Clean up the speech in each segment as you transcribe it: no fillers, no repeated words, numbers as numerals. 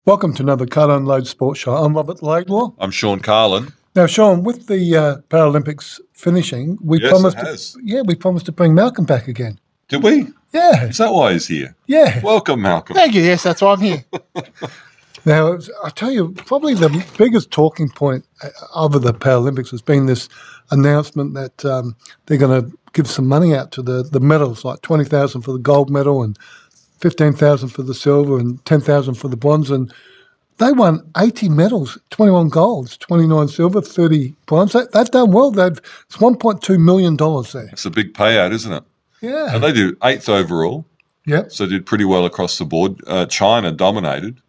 Welcome to another Cut Unload Sports Show. I'm Robert Laidlaw. I'm Sean Carlin. Now, Sean, with the Paralympics finishing, we Yes, promised it has. we promised to bring Malcolm back again. Did we? Yeah, Is that why he's here? yeah. Welcome, Malcolm. Thank you. Yes, that's why I'm here. Now, I tell you, probably the biggest talking point over the Paralympics has been this announcement that they're going to give some money out to the medals, like $20,000 for the gold medal and $15,000 for the silver and $10,000 for the bronze. And they won 80 medals, 21 golds, 29 silver, 30 bronze. They've done well. It's $1.2 million there. It's a big payout, isn't it? Yeah. And they did 8th overall, Yep. so did pretty well across the board. China dominated,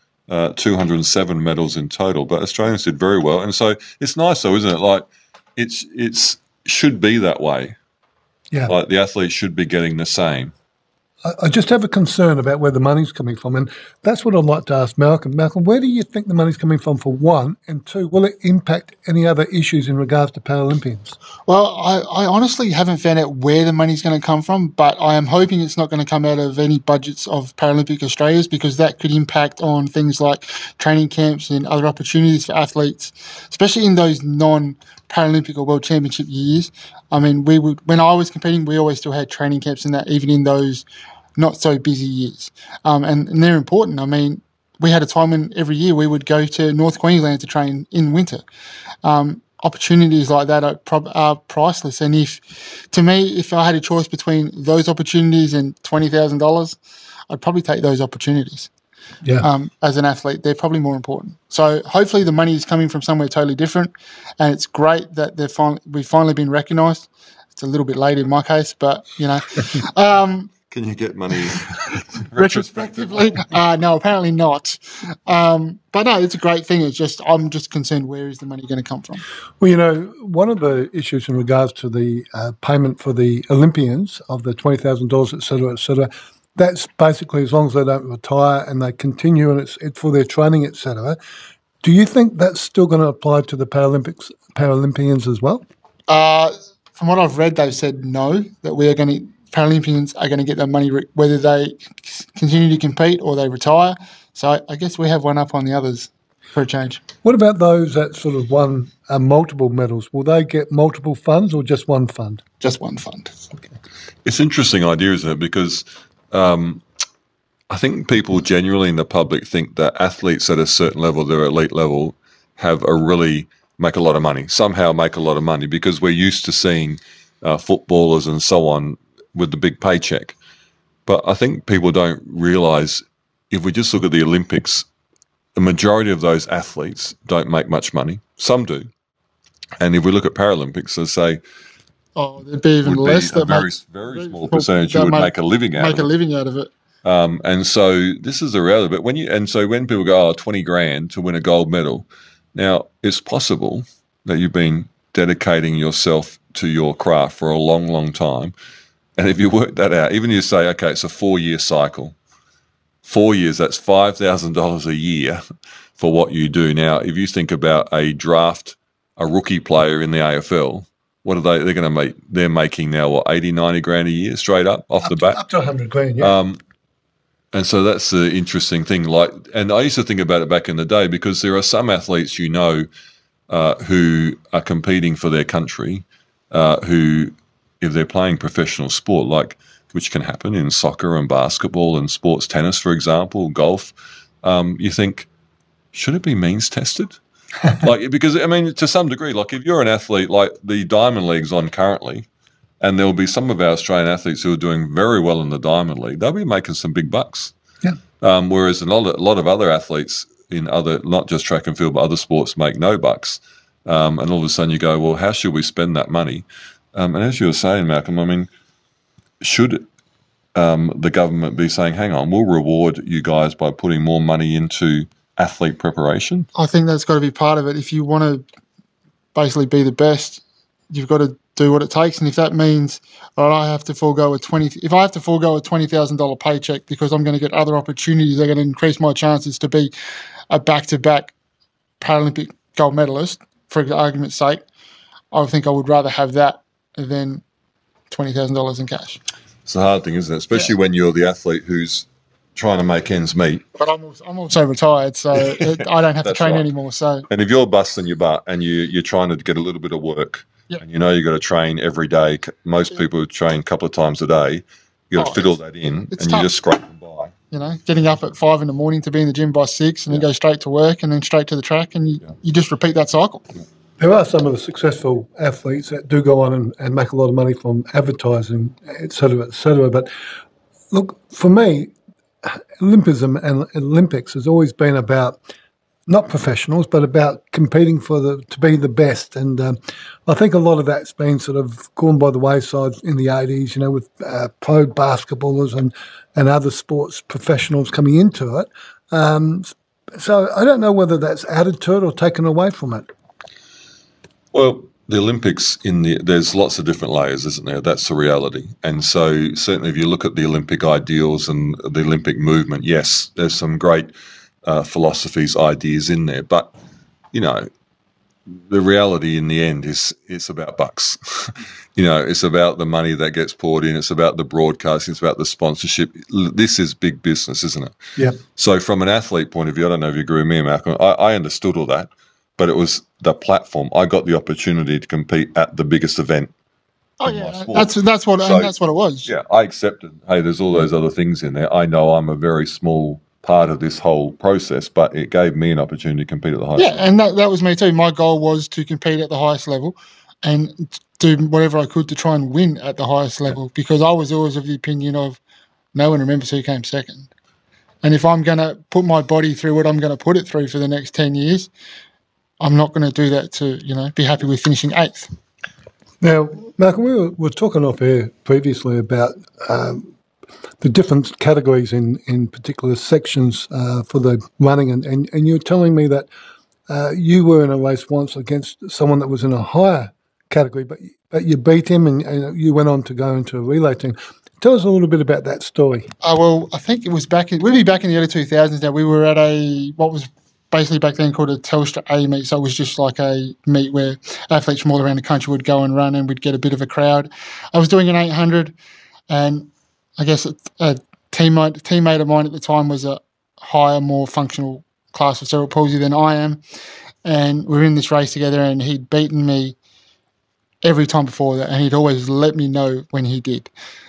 207 medals in total, but Australians did very well. And so it's nice, though, isn't it? Like it's should be that way. Yeah. Like the athletes should be getting the same. I just have a concern about where the money's coming from, and that's what I'd like to ask Malcolm. Malcolm, where do you think the money's coming from, for one? And two, will it impact any other issues in regards to Paralympians? Well, I honestly haven't found out where the money's going to come from, but I am hoping it's not going to come out of any budgets of Paralympic Australians, because that could impact on things like training camps and other opportunities for athletes, especially in those non-Paralympic or World Championship years. I mean, when I was competing, we always still had training camps in that, even in those not so busy years. And they're important. I mean, we had a time when every year we would go to North Queensland to train in winter. Opportunities like that are priceless. And if I had a choice between those opportunities and $20,000, I'd probably take those opportunities. Yeah. As an athlete, they're probably more important. So hopefully the money is coming from somewhere totally different, and it's great that we've finally been recognised. It's a little bit late in my case, but Can you get money retrospectively? No, apparently not. But no, it's a great thing. I'm just concerned, where is the money going to come from? Well, one of the issues in regards to the payment for the Olympians of the $20,000, et cetera, that's basically as long as they don't retire and they continue and it's for their training, et cetera. Do you think that's still going to apply to the Paralympians as well? From what I've read, they've said no, that Paralympians are going to get their money whether they continue to compete or they retire. So I guess we have one up on the others for a change. What about those that sort of won multiple medals? Will they get multiple funds or just one fund? Just one fund. Okay. It's an interesting idea, isn't it? Because I think people generally in the public think that athletes at a certain level, their elite level, make a lot of money, somehow make a lot of money, because we're used to seeing footballers and so on with the big paycheck. But I think people don't realise, if we just look at the Olympics, the majority of those athletes don't make much money. Some do. And if we look at Paralympics, they say, there'd be even less. A very small percentage who would make a living out of it. And so this is the reality. But when people go, 20 grand to win a gold medal, now it's possible that you've been dedicating yourself to your craft for a long, long time. And if you work that out, even you say, okay, it's a 4-year cycle. 4 years, that's $5,000 a year for what you do. Now, if you think about a rookie player in the AFL, what are they're going to make? They're making now, 80, 90 grand a year straight up the bat? Up to 100 grand, yeah. And so that's the interesting thing. And I used to think about it back in the day, because there are some athletes, who are competing for their country, who, if they're playing professional sport, which can happen in soccer and basketball and sports tennis, for example, golf, you think, should it be means tested? Because, to some degree, if you're an athlete, like the Diamond League's on currently, and there'll be some of our Australian athletes who are doing very well in the Diamond League, they'll be making some big bucks. Yeah. Whereas a lot of other athletes in not just track and field, but other sports make no bucks. And all of a sudden you go, well, how should we spend that money? And as you were saying, Malcolm, should the government be saying, hang on, we'll reward you guys by putting more money into athlete preparation? I think that's got to be part of it. If you want to basically be the best, you've got to do what it takes. And if that means I have to forego a $20,000 paycheck because I'm going to get other opportunities that are going to increase my chances to be a back-to-back Paralympic gold medalist, for argument's sake, I think I would rather have that than $20,000 in cash. It's a hard thing, isn't it? Especially when you're the athlete who's trying to make ends meet. But I'm also retired, so I don't have to train anymore. So, and if you're busting your butt and you're trying to get a little bit of work, and you know you've got to train every day, most people train a couple of times a day. You got to fit all that in, and you just scrape them by. You know, getting up at 5 a.m. to be in the gym by 6, and then go straight to work, and then straight to the track, and you just repeat that cycle. There are some of the successful athletes that do go on and make a lot of money from advertising, et cetera, et cetera. But look, for me, Olympism and Olympics has always been about not professionals, but about competing to be the best. And I think a lot of that's been sort of gone by the wayside in the 80s, you know, with pro basketballers and other sports professionals coming into it. So I don't know whether that's added to it or taken away from it. Well, the Olympics, there's lots of different layers, isn't there? That's the reality. And so certainly if you look at the Olympic ideals and the Olympic movement, yes, there's some great philosophies, ideas in there. But, you know, the reality in the end is it's about bucks. You know, it's about the money that gets poured in. It's about the broadcasting. It's about the sponsorship. This is big business, isn't it? Yeah. So from an athlete point of view, I don't know if you agree with me, Malcolm, I understood all that, but it was the platform. I got the opportunity to compete at the biggest event. Oh, yeah. That's what it was. Yeah, I accepted, hey, there's all those other things in there. I know I'm a very small part of this whole process, but it gave me an opportunity to compete at the highest level. Yeah, and that was me too. My goal was to compete at the highest level and do whatever I could to try and win at the highest level, because I was always of the opinion of no one remembers who came second. And if I'm going to put my body through what I'm going to put it through for the next 10 years, I'm not going to do that to, you know, be happy with finishing 8th. Now, Malcolm, we were talking off air previously about the different categories in particular sections for the running, and you were telling me that you were in a race once against someone that was in a higher category, but you beat him and you went on to go into a relay team. Tell us a little bit about that story. Well, I think it was we'd be back in the early 2000s now. We were at what was basically back then called a Telstra A meet. So it was just like a meet where athletes from all around the country would go and run, and we'd get a bit of a crowd. I was doing an 800, and I guess a teammate of mine at the time was a higher, more functional class of cerebral palsy than I am. And we were in this race together, and he'd beaten me every time before that, and he'd always let me know when he did.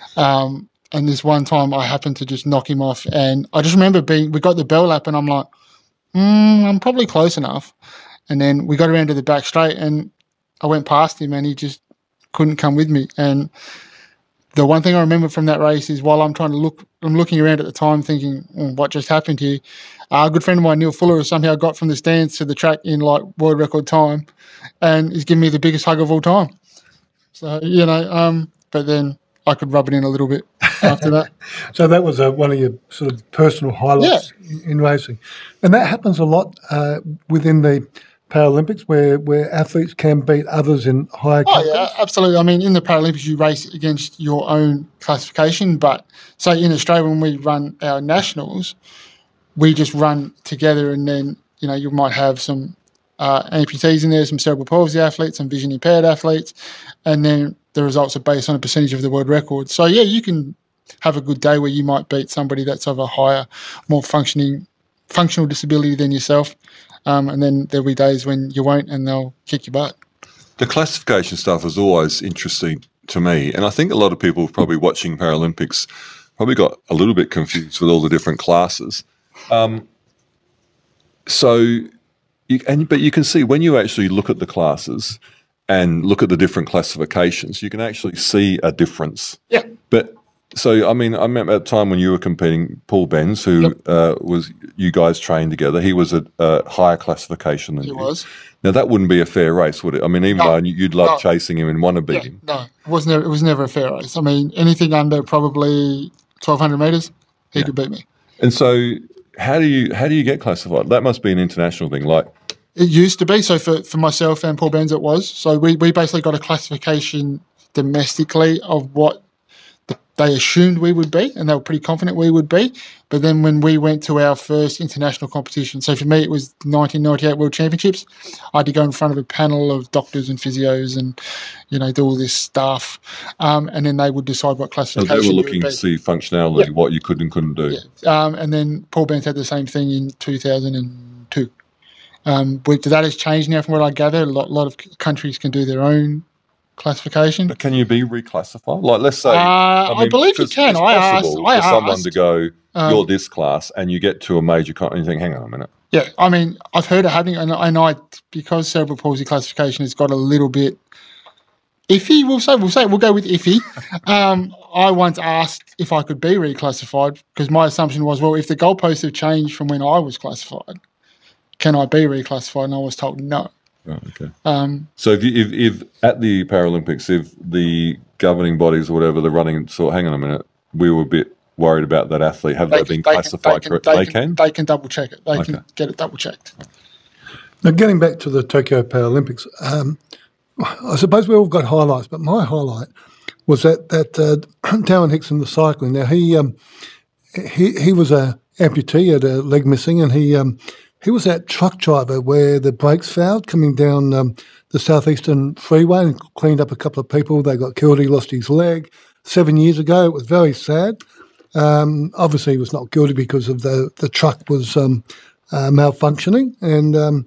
And this one time I happened to just knock him off, and I just remember we got the bell lap, and I'm like, I'm probably close enough. And then we got around to the back straight, and I went past him, and he just couldn't come with me. And the one thing I remember from that race is while I'm looking around at the time thinking, what just happened here? A good friend of mine, Neil Fuller, has somehow got from the stands to the track in like world record time, and he's given me the biggest hug of all time. So, you know, but then I could rub it in a little bit after that. So that was one of your sort of personal highlights in racing. And that happens a lot within the Paralympics where athletes can beat others in higher categories? Oh, yeah, absolutely. I mean, in the Paralympics, you race against your own classification. But, say, in Australia, when we run our nationals, we just run together, and then, you know, you might have some amputees in there, some cerebral palsy athletes, some vision impaired athletes, and then the results are based on a percentage of the world record. So, yeah, you can have a good day where you might beat somebody that's of a higher, more functional disability than yourself, and then there'll be days when you won't, and they'll kick your butt. The classification stuff is always interesting to me, and I think a lot of people probably watching Paralympics probably got a little bit confused with all the different classes. But you can see when you actually look at the classes and look at the different classifications, you can actually see a difference. Yeah. But so, I mean, I remember at the time when you were competing, Paul Benz, who was you guys trained together, he was a higher classification than you. He was. Now, that wouldn't be a fair race, would it? I mean, even though you'd love chasing him and want to beat him. No, it was never a fair race. I mean, anything under probably 1,200 metres, he could beat me. And so how do you get classified? That must be an international thing, like. It used to be. So for myself and Paul Benz, it was. So we basically got a classification domestically of what they assumed we would be, and they were pretty confident we would be. But then when we went to our first international competition, so for me it was 1998 World Championships, I had to go in front of a panel of doctors and physios and, do all this stuff. And then they would decide what classification. So they were looking to see functionality, what you could and couldn't do. Yeah. And then Paul Bent had the same thing in 2002. But that has changed now from what I gather. A lot of countries can do their own classification. But can you be reclassified? Like, let's say, I believe you can. I asked someone to go, you're this class, and you get to a major and you think, hang on a minute. Yeah, I mean, I've heard it happening, and I because cerebral palsy classification has got a little bit iffy. We'll go with iffy. I once asked if I could be reclassified because my assumption was, well, if the goalposts have changed from when I was classified, can I be reclassified? And I was told no. Oh, okay. So if at the Paralympics, if the governing bodies or whatever, the running hang on a minute, we were a bit worried about that athlete. Have they been classified correctly? They can double check it. They can get it double checked. Now, getting back to the Tokyo Paralympics, I suppose we all got highlights, but my highlight was that Darren Hickson, the cycling. Now he was a amputee, had a leg missing, and he was that truck driver where the brakes failed coming down the southeastern freeway and cleaned up a couple of people. They got killed. He lost his leg 7 years ago. It was very sad. Obviously, he was not guilty because of the truck was malfunctioning. And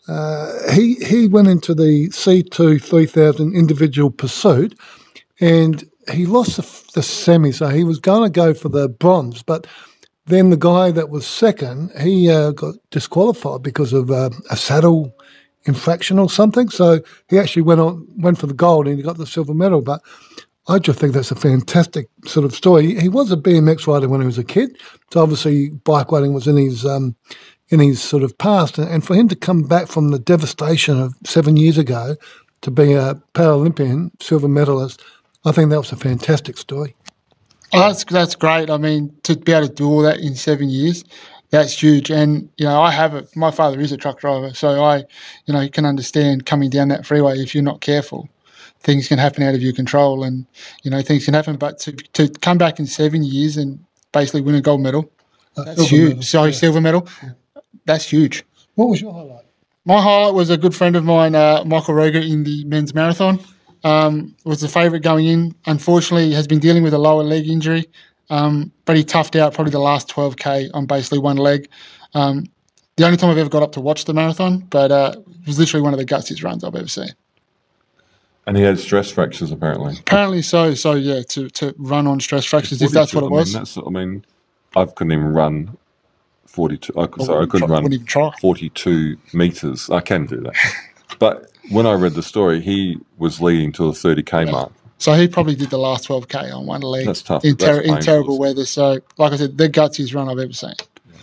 he went into the C2 3000 individual pursuit and he lost the semi. So he was going to go for the bronze, but then the guy that was second, he got disqualified because of a saddle infraction or something. So he actually went for the gold and he got the silver medal. But I just think that's a fantastic sort of story. He was a BMX rider when he was a kid, so obviously bike riding was in his sort of past. And for him to come back from the devastation of 7 years ago to be a Paralympian silver medalist, I think that was a fantastic story. Oh, that's great. I mean, to be able to do all that in 7 years, that's huge. And, I have it. My father is a truck driver, so you can understand coming down that freeway if you're not careful. Things can happen out of your control and, things can happen. But to come back in 7 years and basically win a gold medal, that's huge. Silver medal. Yeah. That's huge. What was your highlight? My highlight was a good friend of mine, Michael Roger, in the men's marathon. Was the favourite going in. Unfortunately, he has been dealing with a lower leg injury, but he toughed out probably the last 12K on basically one leg. The only time I've ever got up to watch the marathon, but it was literally one of the gutsiest runs I've ever seen. And he had stress fractures, apparently. Apparently so. So, yeah, to run on stress fractures, if that's what it was. I couldn't even run 42. I couldn't run 42 metres. I can do that. But when I read the story, he was leading to the 30K mark. So he probably did the last 12K on one leg. That's tough. In terrible weather. So, like I said, the gutsiest run I've ever seen.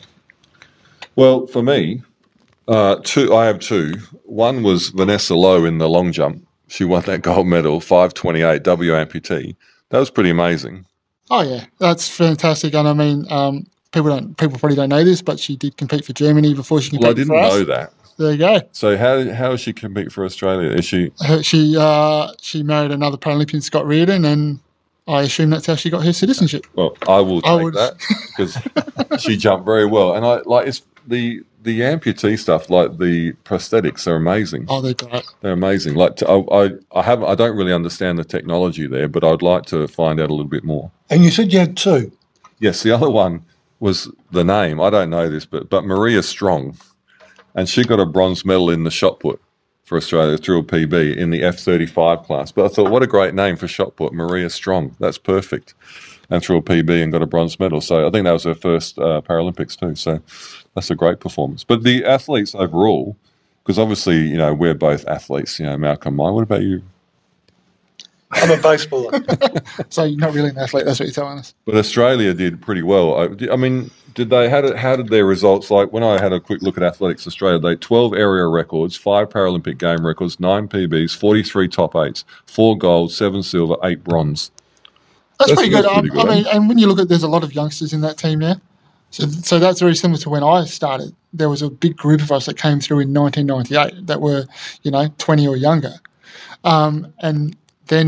Well, for me, I have two. One was Vanessa Lowe in the long jump. She won that gold medal, 5:28 W amputee. That was pretty amazing. Oh yeah, that's fantastic. And I mean, people probably don't know this, but she did compete for Germany before she competed for us. I didn't know that. There you go. So how does she compete for Australia? Is she? She married another Paralympian, Scott Reardon, and I assume that's how she got her citizenship. Well, I will take that because she jumped very well, and it's the amputee stuff, like the prosthetics, are amazing. Oh, they're great. They're amazing. Like I don't really understand the technology there, but I'd like to find out a little bit more. And you said you had two. Yes, the other one was the name. I don't know this, but Maria Strong. And she got a bronze medal in the shot put for Australia through a PB in the F35 class. But I thought, what a great name for shot put, Maria Strong. That's perfect. And threw a PB and got a bronze medal. So I think that was her first Paralympics too. So that's a great performance. But the athletes overall, because obviously, we're both athletes, Malcolm and I. What about you? I'm a baseballer. So you're not really an athlete, that's what you're telling us. But Australia did pretty well. I mean, how did their results, like when I had a quick look at Athletics Australia, they 12 area records, 5 Paralympic game records, 9 PBs, 43 top 8s, 4 gold, 7 silver, 8 bronze. That's pretty good. I mean, and when you look at, there's a lot of youngsters in that team now. So that's very similar to when I started. There was a big group of us that came through in 1998 that were, 20 or younger. And then,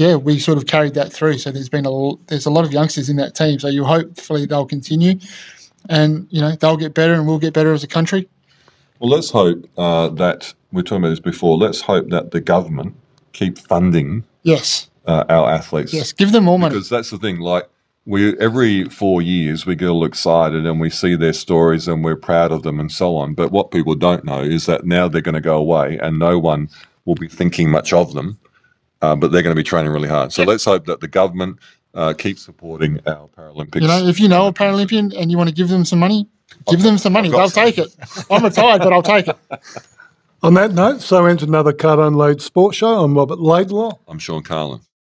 yeah, we sort of carried that through. So there's a lot of youngsters in that team. So hopefully they'll continue, and they'll get better, and we'll get better as a country. Well, let's hope that we were talking about this before. Let's hope that the government keep funding. Yes. Our athletes. Yes, give them more money. Because that's the thing. Like every 4 years we get all excited and we see their stories and we're proud of them and so on. But what people don't know is that now they're going to go away and no one will be thinking much of them. But they're going to be training really hard. So let's hope that the government keeps supporting our Paralympics. If you know a Paralympian and you want to give them some money, give them some money. They'll take it. I'm retired, but I'll take it. On that note, so ends another Card Unload Sports Show. I'm Robert Laidlaw. I'm Sean Carlin.